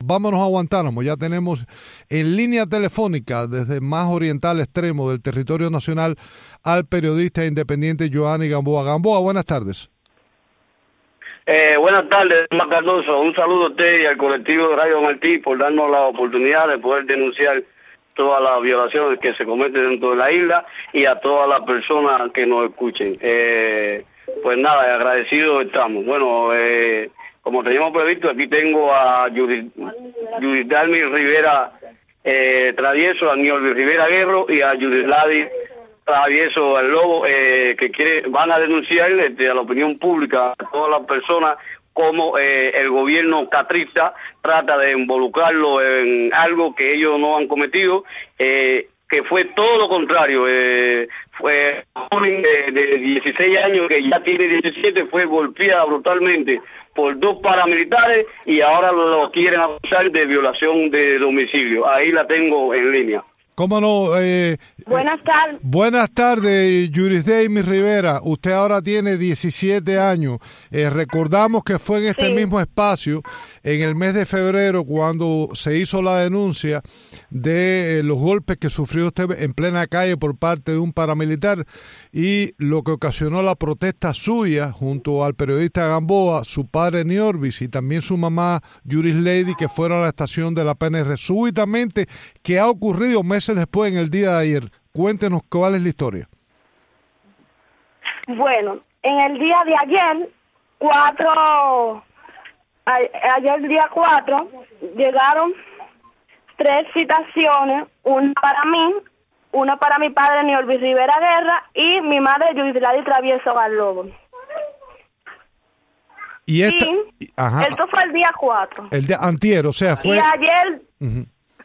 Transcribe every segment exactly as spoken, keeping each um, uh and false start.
vámonos a Guantánamo. Ya tenemos en línea telefónica desde el más oriental extremo del territorio nacional al periodista independiente Joanny Gamboa. Gamboa, buenas tardes. Eh, buenas tardes, Mar Cardoso. Un saludo a usted y al colectivo de Radio Martí por darnos la oportunidad de poder denunciar todas las violaciones que se cometen dentro de la isla y a todas las personas que nos escuchen. Eh, pues nada, agradecidos estamos. Bueno, eh, como teníamos previsto, aquí tengo a Judith, Judith Dalmi Rivera eh, Travieso, a Niolvi Rivera Guerro y a Judith Ladi Travieso el Lobo, eh, que quiere, van a denunciar este, a la opinión pública a todas las personas como eh, el gobierno catrista trata de involucrarlo en algo que ellos no han cometido, eh, que fue todo lo contrario. Eh, fue un joven de, de dieciséis años que ya tiene diecisiete, fue golpeada brutalmente por dos paramilitares y ahora lo quieren acusar de violación de domicilio. Ahí la tengo en línea. ¿Cómo no? Eh, buenas tardes. Eh, buenas tardes, Judith Dalmi Rivera. Usted ahora tiene diecisiete años. Eh, recordamos que fue en este sí. mismo espacio, en el mes de febrero, cuando se hizo la denuncia de eh, los golpes que sufrió usted en plena calle por parte de un paramilitar y lo que ocasionó la protesta suya junto al periodista Gamboa, su padre Niorvis y también su mamá Judith Lady, que fueron a la estación de la P N R. Súbitamente, ¿qué ha ocurrido meses después, en el día de ayer? Cuéntenos cuál es la historia. Bueno, en el día de ayer, cuatro, a, ayer día cuatro, llegaron tres citaciones, una para mí, una para mi padre Niolvi Rivera Guerra y mi madre Judith Ladi Travieso Garlobo. Y, esta, y ajá, esto fue el día cuatro. El de antier, o sea, fue... Y ayer... Uh-huh.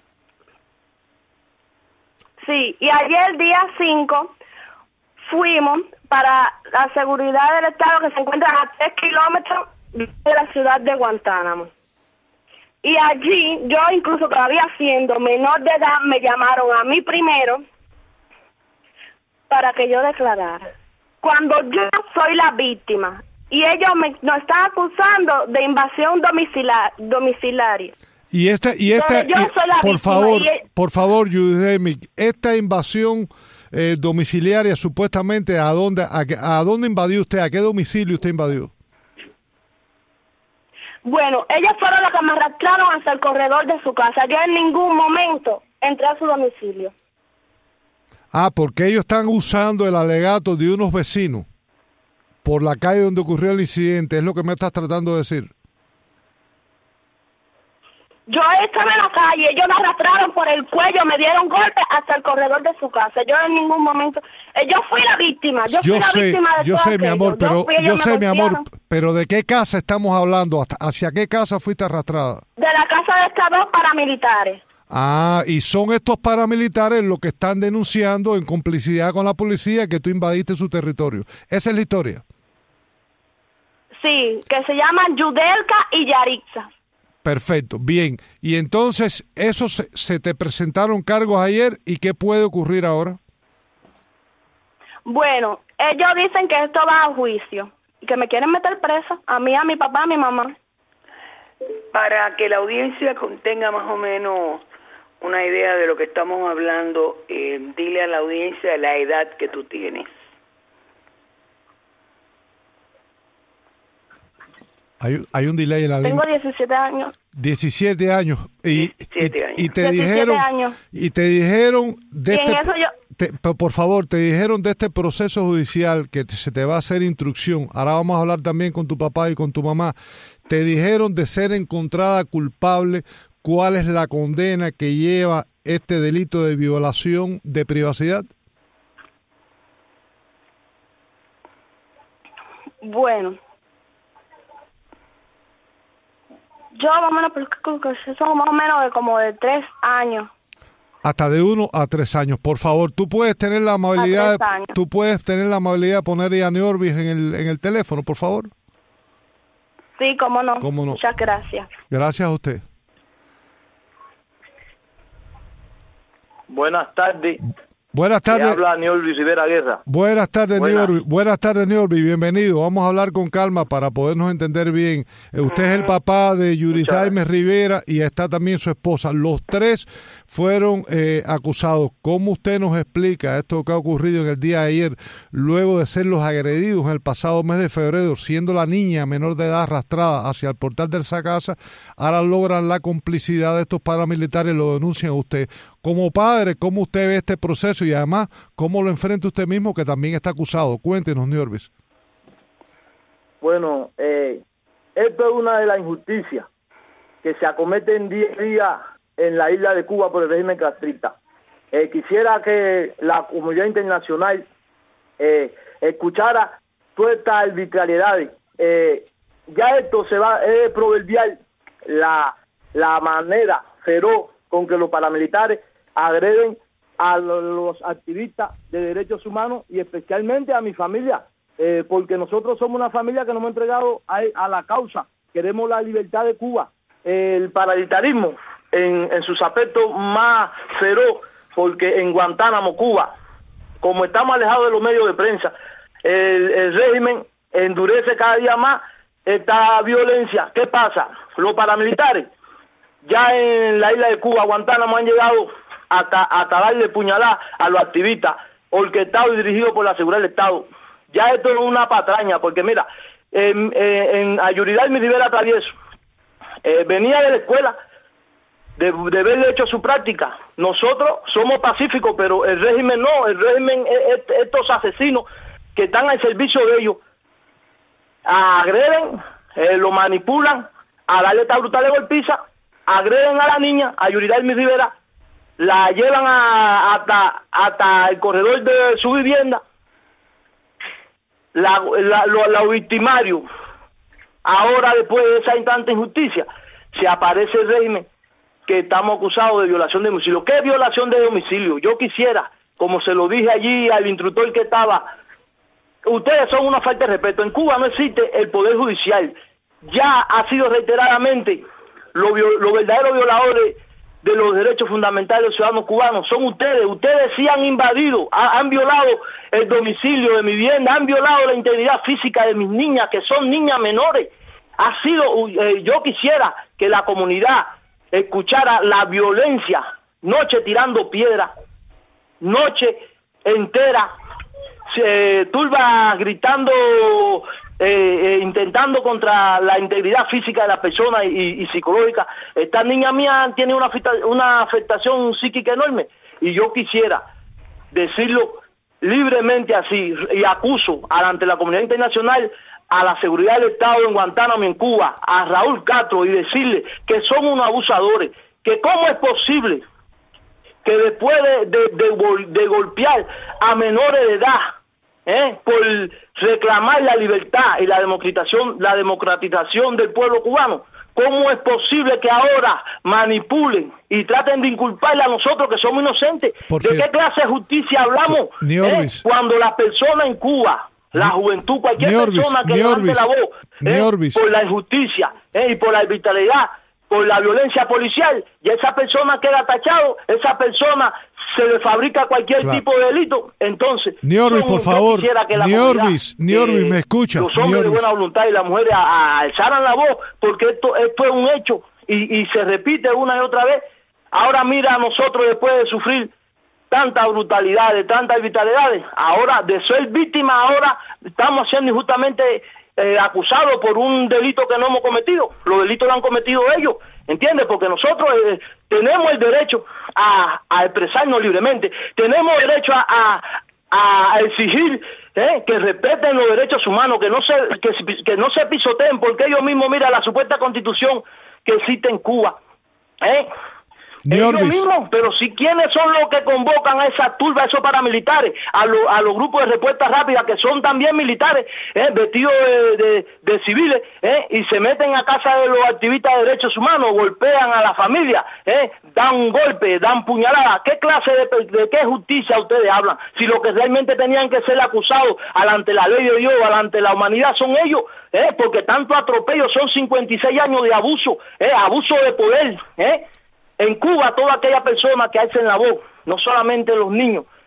Sí, y ayer día cinco fuimos para la seguridad del Estado que se encuentra a tres kilómetros de la ciudad de Guantánamo. Y allí, yo incluso todavía siendo menor de edad, me llamaron a mí primero para que yo declarara. Cuando yo soy la víctima y ellos me, nos están acusando de invasión domiciliar, domiciliaria. Y esta, y esta, yo soy la por víctima favor, y... por favor, Judith Dalmi, esta invasión eh, domiciliaria, supuestamente, ¿a dónde, a, a dónde invadió usted? ¿A qué domicilio usted invadió? Bueno, ellos fueron los que me arrastraron hasta el corredor de su casa. Yo en ningún momento entré a su domicilio. Ah, porque ellos están usando el alegato de unos vecinos por la calle donde ocurrió el incidente, es lo que me estás tratando de decir. Yo estaba en la calle, ellos me arrastraron por el cuello, me dieron golpes hasta el corredor de su casa. Yo en ningún momento, eh, yo fui la víctima, yo, yo fui sé, la víctima de yo todo sé, aquello. mi amor, pero yo, fui, yo sé, mi amor, golpearon. pero ¿de qué casa estamos hablando? ¿Hasta, ¿Hacia qué casa fuiste arrastrada? De la casa de estos dos paramilitares. Ah, y son estos paramilitares los que están denunciando en complicidad con la policía que tú invadiste su territorio. Esa es la historia. Sí, que se llaman Yudelka y Yarixa. Perfecto, bien. Y entonces, eso se, se te presentaron cargos ayer, ¿y qué puede ocurrir ahora? Bueno, ellos dicen que esto va a juicio y que me quieren meter presa, a mí, a mi papá, a mi mamá. Para que la audiencia contenga más o menos una idea de lo que estamos hablando, eh, dile a la audiencia la edad que tú tienes. Hay, hay un delay en la Tengo línea. diecisiete años. diecisiete años. Y, diecisiete años. y, y te dijeron años. y te dijeron de y este, en eso yo... te, por favor, te dijeron de este proceso judicial que te, se te va a hacer instrucción. Ahora vamos a hablar también con tu papá y con tu mamá. Te dijeron de ser encontrada culpable, ¿cuál es la condena que lleva este delito de violación de privacidad? Bueno, yo más o menos, son más o menos de como de tres años. Hasta de uno a tres años. Por favor, tú puedes tener la amabilidad, tú puedes tener la amabilidad de poner a Niorvis en el en el teléfono, por favor. Sí, cómo no. ¿Cómo no? Muchas gracias. Gracias a usted. Buenas tardes. Buenas tardes. Le habla Niorbi Rivera Guerra. Buenas tardes, Buenas. Niorbi. Buenas tardes, Niorbi. Bienvenido. Vamos a hablar con calma para podernos entender bien. Eh, usted es el papá de Yurizaime Rivera y está también su esposa. Los tres fueron eh, acusados. ¿Cómo usted nos explica esto que ha ocurrido en el día de ayer, luego de ser los agredidos en el pasado mes de febrero, siendo la niña menor de edad arrastrada hacia el portal de esa casa? Ahora logran la complicidad de estos paramilitares y lo denuncian a usted. Como padre, ¿cómo usted ve este proceso y además cómo lo enfrenta usted mismo, que también está acusado? Cuéntenos, Niorbi. Bueno, eh, esto es una de las injusticias que se acometen día a día en la isla de Cuba por el régimen castrista. Eh, quisiera que la comunidad internacional eh, escuchara todas estas arbitrariedades. Eh, ya esto se va, es proverbial la, la manera feroz con que los paramilitares agreden a los activistas de derechos humanos y especialmente a mi familia, eh, porque nosotros somos una familia que nos hemos entregado a, a la causa, queremos la libertad de Cuba. El paramilitarismo en, en sus aspectos más feroz, porque en Guantánamo, Cuba, como estamos alejados de los medios de prensa, el, el régimen endurece cada día más esta violencia. ¿Qué pasa? Los paramilitares ya en la isla de Cuba, Guantánamo, han llegado hasta, hasta darle puñalada a los activistas, orquestados y dirigidos por la seguridad del Estado. Ya esto es una patraña, porque mira, en, en, en a Yurizaime Rivera Travieso, eh, venía de la escuela de, de haber hecho su práctica. Nosotros somos pacíficos, pero el régimen no, el régimen, estos asesinos que están al servicio de ellos, agreden, eh, lo manipulan, a darle esta brutal de golpiza, agreden a la niña, a Yurizaime Rivera, la llevan a, hasta, hasta el corredor de su vivienda, la, la, lo, los victimarios. Ahora, después de esa tanta injusticia, se aparece el régimen que estamos acusados de violación de domicilio. ¿Qué violación de domicilio? Yo quisiera, como se lo dije allí al instructor que estaba, ustedes son una falta de respeto. En Cuba no existe el poder judicial. Ya ha sido reiteradamente los lo verdaderos violadores de los derechos fundamentales de los ciudadanos cubanos son ustedes. Ustedes sí han invadido, ha, han violado el domicilio de mi vivienda, han violado la integridad física de mis niñas, que son niñas menores. Ha sido, eh, yo quisiera que la comunidad escuchara la violencia, noche tirando piedra, noche entera, eh, turba gritando, eh, eh, intentando contra la integridad física de la persona y, y psicológica. Esta niña mía tiene una, una afectación psíquica enorme y yo quisiera decirlo libremente así, y acuso ante la comunidad internacional a la seguridad del Estado en Guantánamo, en Cuba, a Raúl Castro, y decirle que son unos abusadores, que cómo es posible que después de, de, de, de golpear a menores de edad, ¿eh? por reclamar la libertad y la democratización, la democratización del pueblo cubano, ¿cómo es posible que ahora manipulen y traten de inculparle a nosotros que somos inocentes? Por ¿De cierto, qué clase de justicia hablamos? ¿Eh? Cuando la persona en Cuba, la juventud, cualquier Niorbi, persona que Niorbi, levante la voz eh, por la injusticia eh, y por la arbitrariedad, por la violencia policial, y esa persona queda tachado, esa persona se le fabrica cualquier claro. tipo de delito. Entonces, Niorbi, por favor, Niorbi, Niorbi, eh, me escucha. Los hombres Niorbi. de buena voluntad y las mujeres a, a alzaran la voz, porque esto, esto es un hecho y, y se repite una y otra vez. Ahora mira a nosotros, después de sufrir tantas brutalidades, tantas arbitrariedades, ahora de ser víctimas, ahora estamos siendo injustamente eh, acusados por un delito que no hemos cometido. Los delitos lo han cometido ellos, ¿entiendes? Porque nosotros eh, tenemos el derecho a, a expresarnos libremente, tenemos derecho a, a, a exigir eh, que respeten los derechos humanos, que no se que, que no se pisoteen, porque ellos mismos, mira la supuesta constitución que existe en Cuba, ¿eh? Ellos mismos, pero si quiénes son los que convocan a esa turba, a esos paramilitares, a, lo, a los grupos de respuesta rápida, que son también militares, eh, vestidos de, de, de civiles, eh, y se meten a casa de los activistas de derechos humanos, golpean a la familia, eh, dan golpe, dan puñaladas. ¿Qué clase de, de qué justicia ustedes hablan? Si lo que realmente tenían que ser acusados ante la ley de Dios, ante la humanidad, son ellos, eh, porque tanto atropello, son cincuenta y seis años de abuso, eh, abuso de poder, eh. En Cuba, toda aquella persona que alcen la voz, no solamente los niños,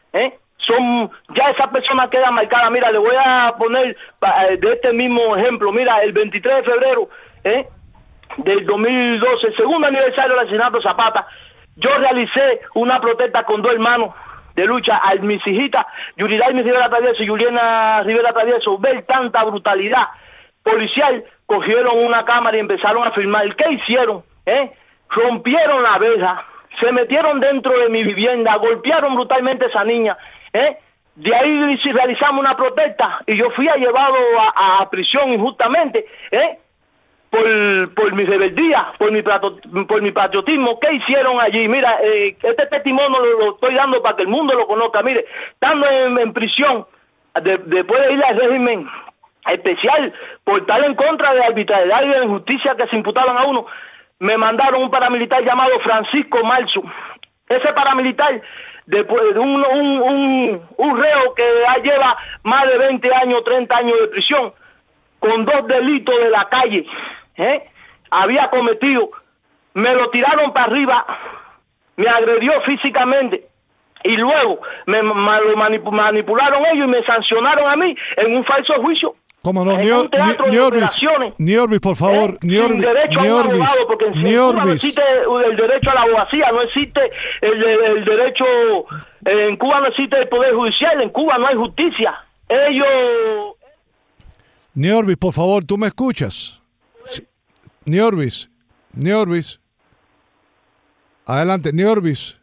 ¿eh? Son, ya esa persona queda marcada. Mira, le voy a poner de este mismo ejemplo. Mira, el veintitrés de febrero, ¿eh? del dos mil doce, el segundo aniversario del asesinato de Zapata, yo realicé una protesta con dos hermanos de lucha, a mis hijitas, Yuridaimi Rivera Travieso y Juliana Rivera Travieso, ver tanta brutalidad policial, cogieron una cámara y empezaron a filmar. ¿Qué hicieron? ¿Eh? Rompieron la verja, se metieron dentro de mi vivienda, golpearon brutalmente a esa niña, ¿eh? De ahí realizamos una protesta y yo fui llevado a, a prisión injustamente, ¿eh? por, por mi rebeldía, por mi, plato, por mi patriotismo. ¿Qué hicieron allí? Mira, eh, este testimonio lo, lo estoy dando para que el mundo lo conozca. Mire, estando en, en prisión, de, después de ir al régimen especial por estar en contra de la arbitrariedad y de la injusticia que se imputaban a uno, me mandaron un paramilitar llamado Francisco Marzo. Ese paramilitar, después de un, un, un, un reo que lleva más de veinte años, treinta años de prisión, con dos delitos de la calle, ¿eh? había cometido, me lo tiraron para arriba, me agredió físicamente y luego me, me lo manipularon ellos y me sancionaron a mí en un falso juicio. ¿Cómo no? Niorvis, por favor. ¿Eh? Sin derecho a un abogado, porque en Cuba no existe el derecho a la abogacía, no existe el, el derecho, en Cuba no existe el poder judicial, en Cuba no hay justicia. Ellos... Niorvis, por favor, ¿tú me escuchas? Sí. Niorvis, Niorvis. Adelante, Niorvis.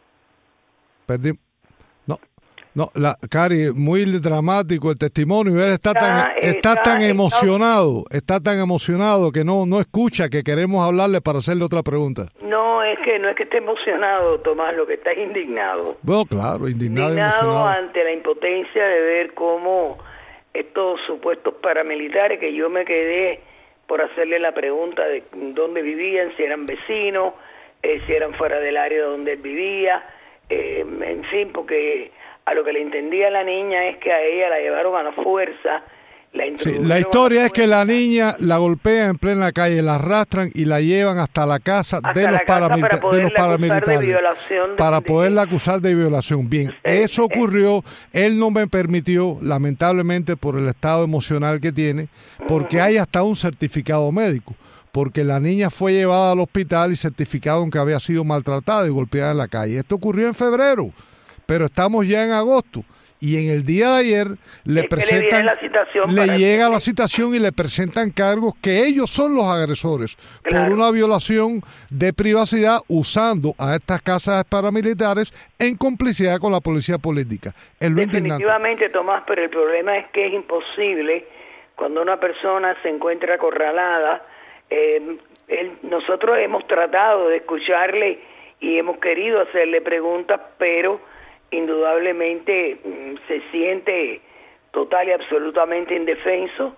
Perdí. No, no, la Cari, muy dramático el testimonio. Él está tan, está, está tan emocionado, está tan emocionado que no, no escucha que queremos hablarle para hacerle otra pregunta. No, es que no es que esté emocionado, Tomás, lo que está es indignado. Bueno, claro, indignado. Indignado emocionado. ante la impotencia de ver cómo estos supuestos paramilitares, que yo me quedé por hacerle la pregunta de dónde vivían, si eran vecinos, eh, si eran fuera del área donde él vivía, eh, en fin, porque a lo que le entendía a la niña es que a ella la llevaron a la fuerza. La, sí, la historia la es que la niña la golpean en plena calle, la arrastran y la llevan hasta la casa hasta de los, paramilita para de los paramilitares de violación para de poderla acusar de violación. Bien, sí, eso ocurrió, él no me permitió, lamentablemente por el estado emocional que tiene, porque uh-huh. hay hasta un certificado médico, porque la niña fue llevada al hospital y certificado que había sido maltratada y golpeada en la calle. Esto ocurrió en febrero, pero estamos ya en agosto. Y en el día de ayer le es presentan, le, la le llega la citación y le presentan cargos que ellos son los agresores claro. por una violación de privacidad usando a estas casas paramilitares en complicidad con la policía política. Es lo Definitivamente, Tomás, pero el problema es que es imposible cuando una persona se encuentra acorralada. Eh, él, nosotros hemos tratado de escucharle y hemos querido hacerle preguntas, pero indudablemente se siente total y absolutamente indefenso.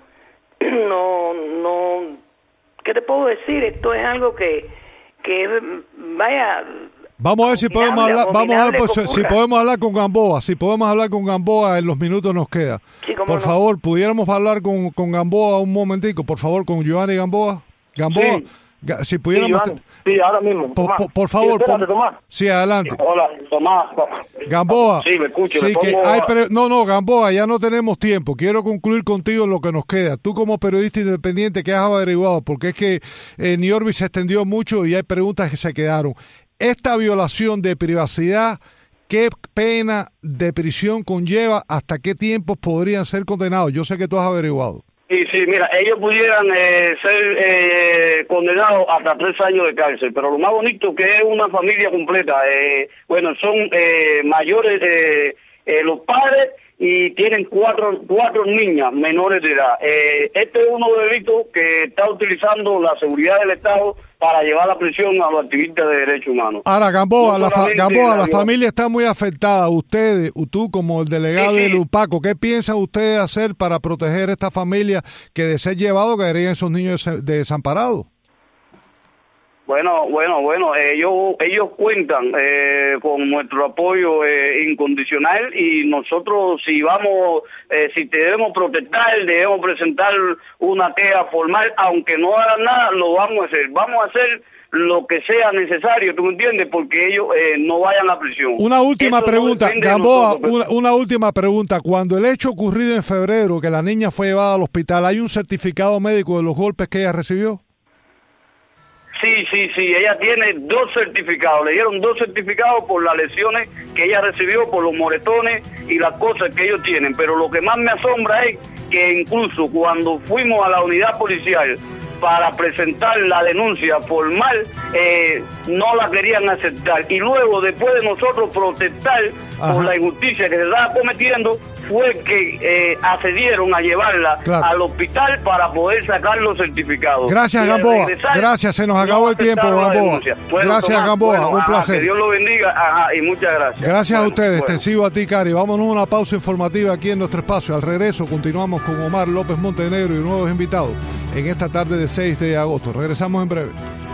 No, no, ¿qué te puedo decir? Esto es algo que, que vaya. Vamos a ver si podemos hablar, vamos a ver pues, si podemos hablar con Gamboa, si podemos hablar con Gamboa en los minutos nos queda. Sí, por no. favor, pudiéramos hablar con, con Gamboa un momentico, por favor, con Giovanni Gamboa. Gamboa. Sí. Si pudiéramos... Sí, sí, ahora mismo. Por, por, por favor. Sí, espérate, Tomás. Sí, adelante. Hola, Tomás. Gamboa. Sí, me escucho. Sí, me que pongo... hay pre... No, no, Gamboa, ya no tenemos tiempo. Quiero concluir contigo en lo que nos queda. Tú como periodista independiente, ¿qué has averiguado? Porque es que eh, Niorvis se extendió mucho y hay preguntas que se quedaron. Esta violación de privacidad, ¿qué pena de prisión conlleva? ¿Hasta qué tiempos podrían ser condenados? Yo sé que tú has averiguado. Sí, sí, mira, ellos pudieran eh, ser eh, condenados hasta tres años de cárcel, pero lo más bonito que es una familia completa. Eh, bueno, son eh, mayores eh, eh, los padres y tienen cuatro cuatro niñas menores de edad. Eh, este es uno de los delitos que está utilizando la seguridad del Estado para llevar a prisión a los activistas de derechos humanos. Ahora, Gamboa, no la, fa Gamboa, la, la familia está muy afectada. Ustedes, tú como el delegado sí, sí. del UPACO, ¿qué piensan ustedes hacer para proteger a esta familia que de ser llevado caerían esos niños desamparados? Bueno, bueno, bueno, ellos ellos cuentan eh, con nuestro apoyo eh, incondicional y nosotros si vamos, eh, si debemos protestar, debemos presentar una queja formal, aunque no hagan nada, lo vamos a hacer. Vamos a hacer lo que sea necesario, ¿tú me entiendes? Porque ellos eh, no vayan a prisión. Una última Eso pregunta, no Gamboa, nosotros, una, una última pregunta. Cuando el hecho ocurrido en febrero, que la niña fue llevada al hospital, ¿hay un certificado médico de los golpes que ella recibió? Sí, sí, sí, ella tiene dos certificados, le dieron dos certificados por las lesiones que ella recibió, por los moretones y las cosas que ellos tienen, pero lo que más me asombra es que incluso cuando fuimos a la unidad policial para presentar la denuncia formal, eh, no la querían aceptar, y luego después de nosotros protestar Ajá. por la injusticia que se estaba cometiendo, fue que eh, accedieron a llevarla claro. al hospital para poder sacar los certificados. Gracias, Gamboa. Gracias, se nos acabó no el tiempo, Gamboa. Bueno, gracias, Tomás, Gamboa. Bueno, un ajá, placer. Que Dios lo bendiga ajá, y muchas gracias. Gracias bueno, a ustedes. Bueno. Te sigo a ti, Cari. Vámonos a una pausa informativa aquí en nuestro espacio. Al regreso continuamos con Omar López Montenegro y nuevos invitados en esta tarde de seis de agosto. Regresamos en breve.